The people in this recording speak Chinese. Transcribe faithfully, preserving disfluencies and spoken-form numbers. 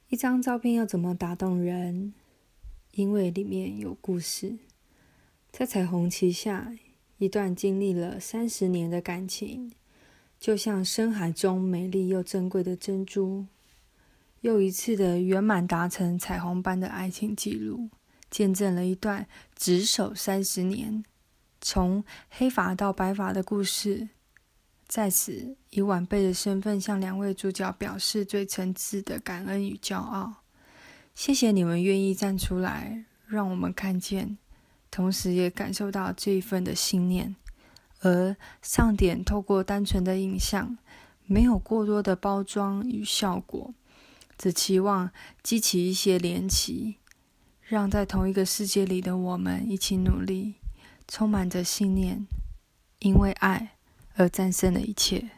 一张照片要怎么打动人？因为里面有故事。在彩虹旗下，一段经历了三十年的感情，就像深海中美丽又珍贵的珍珠，又一次的圆满达成彩虹般的爱情记录，见证了一段执守三十年，从黑发到白发的故事。在此，以晚辈的身份向两位主角表示最诚挚的感恩与骄傲。谢谢你们愿意站出来，让我们看见，同时也感受到这一份的信念。而上点透过单纯的影像，没有过多的包装与效果，只期望激起一些联系，让在同一个世界里的我们一起努力，充满着信念，因为爱而战胜了一切。